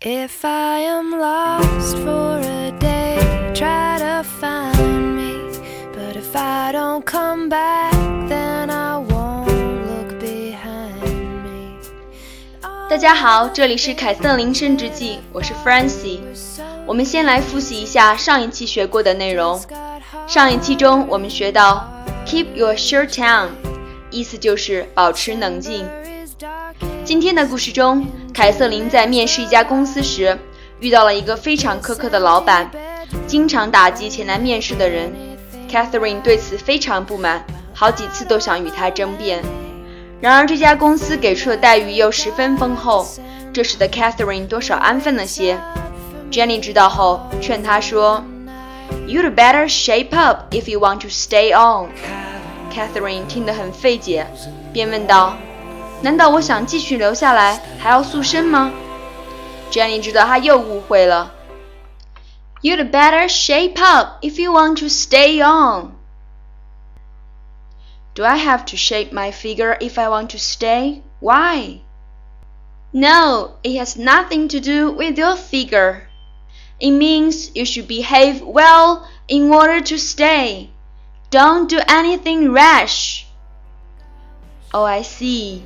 If I am lost for a day, try to find me. But if I don't come back, then I won't look behind me. 大家好，这里是凯瑟琳升职记，我是 Francie。我们先来复习一下上一期学过的内容。上一期中我们学到 Keep your shirt on， 意思就是保持冷静。今天的故事中，凯瑟琳在面试一家公司时遇到了一个非常苛刻的老板，经常打击前来面试的人。 Catherine 对此非常不满，好几次都想与他争辩。然而这家公司给出的待遇又十分丰厚，这使得 Catherine 多少安分了些。 Jenny 知道后劝他说 You'd better shape up if you want to stay on。 Catherine 听得很费解，便问道，难道我想继续留下来还要塑身吗？ Jenny 知道他又误会了。 You'd better shape up if you want to stay on。 Do I have to shape my figure if I want to stay? Why? No, it has nothing to do with your figure. It means you should behave well in order to stay. Don't do anything rash. Oh, I see.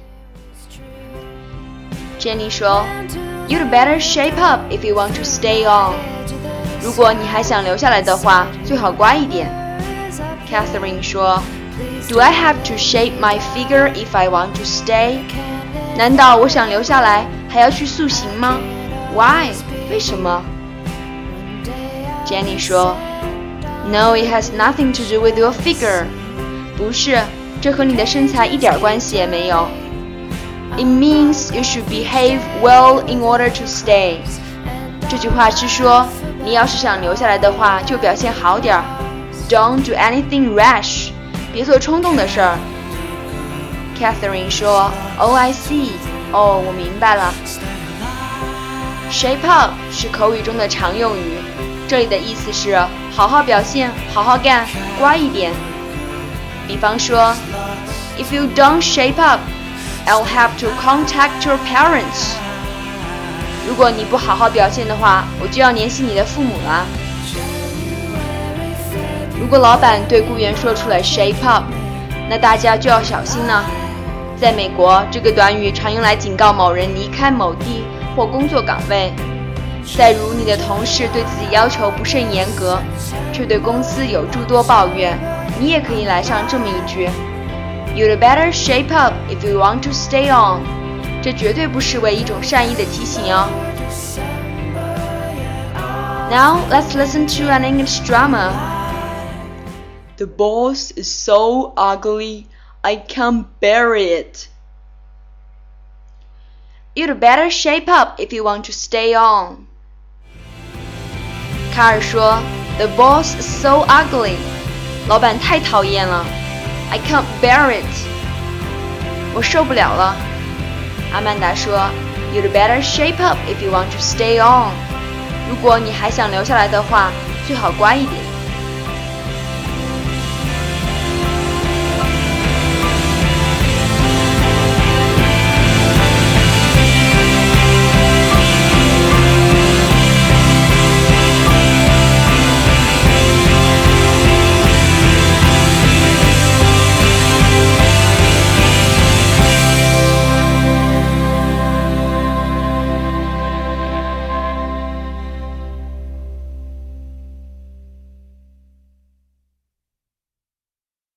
Jenny 说 You'd better shape up if you want to stay on. 如果你还想留下来的话，最好乖一点。 Catherine 说 Do I have to shape my figure if I want to stay? 难道我想留下来还要去塑形吗？ Why? 为什么？ Jenny 说 No, it has nothing to do with your figure. 不是，这和你的身材一点关系也没有。 It means you should behave well in order to stay. 这句话是说，你要是想留下来的话，就表现好点。 Don't do anything rash. 别做冲动的事儿。 Catherine 说 Oh, I see. 哦，我明白了。 Shape up 是口语中的常用语，这里的意思是好好表现，好好干，乖一点。比方说 If you don't shape up, I'll have to contact your parents. 如果你不好好表现的话，我就要联系你的父母了。如果老板对雇员说出来 shape up， 那大家就要小心了。在美国，这个短语常用来警告某人离开某地或工作岗位。再如你的同事对自己要求不甚严格，却对公司有诸多抱怨，你也可以来上这么一句 You'd better shape up if you want to stay on。 这绝对不失为一种善意的提醒哦。 Now let's listen to an English drama. The boss is so ugly, I can't bear it. You'd better shape up if you want to stay on. 卡尔说 The boss is so ugly. 老板太讨厌了。 I can't bear it. 我受不了了。阿曼达说 You'd better shape up if you want to stay on. 如果你还想留下来的话，最好乖一点。